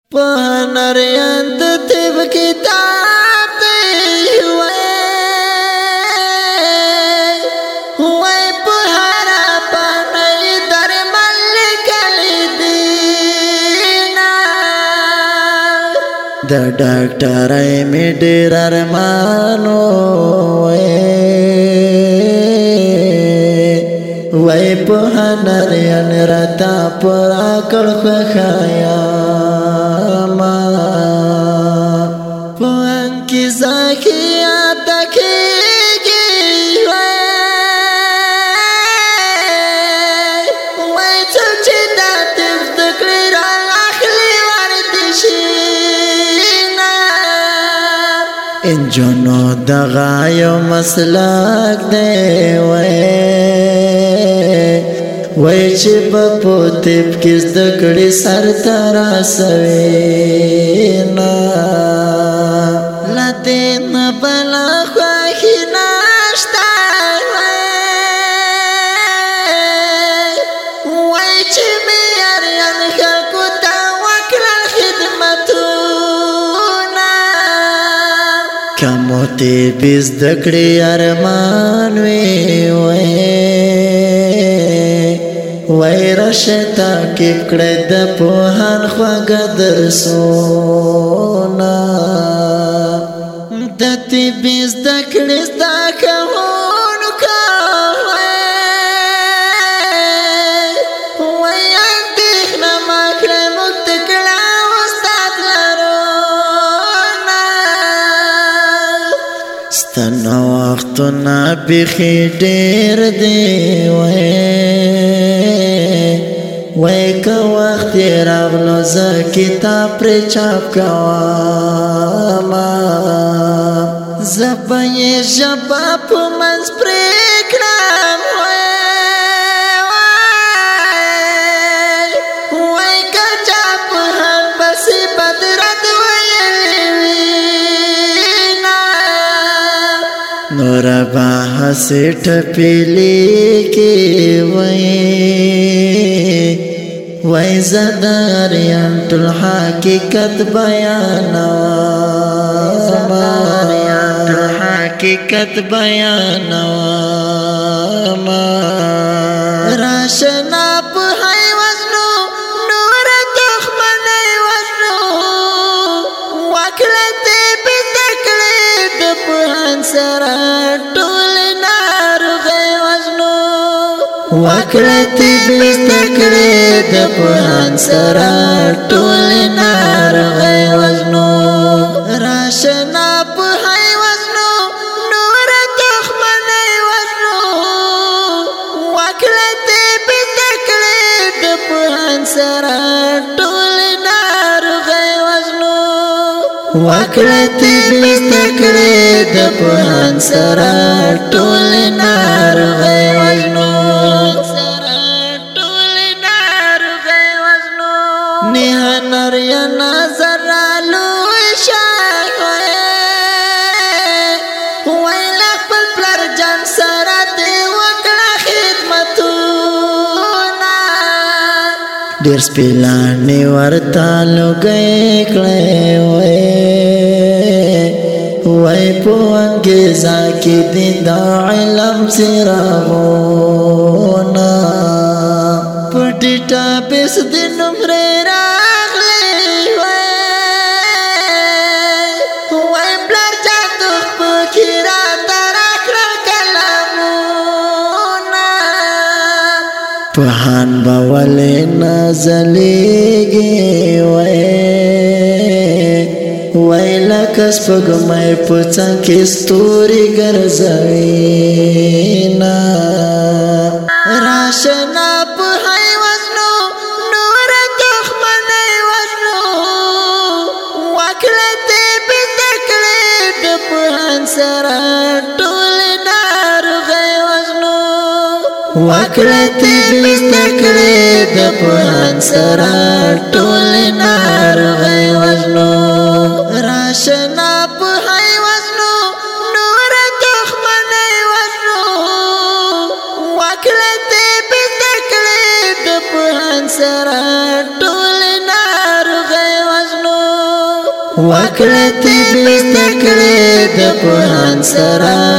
پهنریان د طب کتاب دی وای په هر پانای درمل لیکلی دینا د ډاکټرای می ډیر ارمانو وای پهنریان رتا پر کړ خیا انجونو دغه یو مسلک دی وای چې په پوتپ کې زده کړې سر ته راسوي نه له دې نه بله خوښي نشته وای چې معیاریان خلکو ته وکړل خدمتونه که مو طب زده کړې ارمان وي وای راشه تعقیب کړه د پوهان خواږه درسونه د طب زده کړې زده کوونکو وای اندېښنه مه کړه موږ ته کړه استاد لرونه ستا نوښتونه بیخي ډېر دی وای که وخت یې راغلو زه کتاب پرې چاپ کومه زه به یې ژبه په منځ پرې کړم وای که چا په هم پسې بدرد ویلې وي نوره به هسې ټپې لیکي وای زه د اریان ټول حقیقت بیانوم راشنا په هی وزنو نور دښمنۍ وزنو وکړه طب زده کړې د پوهان سره ټول ناروغۍ وزنو وکړه طب زده کړې د پوهان سره ټول ناروغۍ وزنو راشنا په هی وزنو نور دښمنۍ وزنو وکړه طب زده کړې د پوهان سره ټول ناروغۍ وزنو وکړه طب زده کړې د پوهان سره ټول ناروغۍ وزنو نریانا زرالو شای وای لخپل پلر جان سره دی وکړه خدمتونه ډېر سپیلانې ورته لوګی کړی وای په انګیزه کې دي د علم څراغونه په ډیټابیس د نمرې پوهان به ولې نازلیږي وای لکه سپوږمۍ په څنګ کې ستوري ګرځوي نه راشنا په هی وزنو نور دښمنۍ وزنو وکړه طب زده کړې د پوهان سره ټول ناروغۍ وزنو وکړه طب زده کړې د پوهان سره ټول ناروغۍ وزنو راشنا په هی وزنو نور دښمنۍ وزنو وکړه طب زده کړې د پوهان سره ټول ناروغۍ وزنو وکړه تی بزده کړې د قرآن سره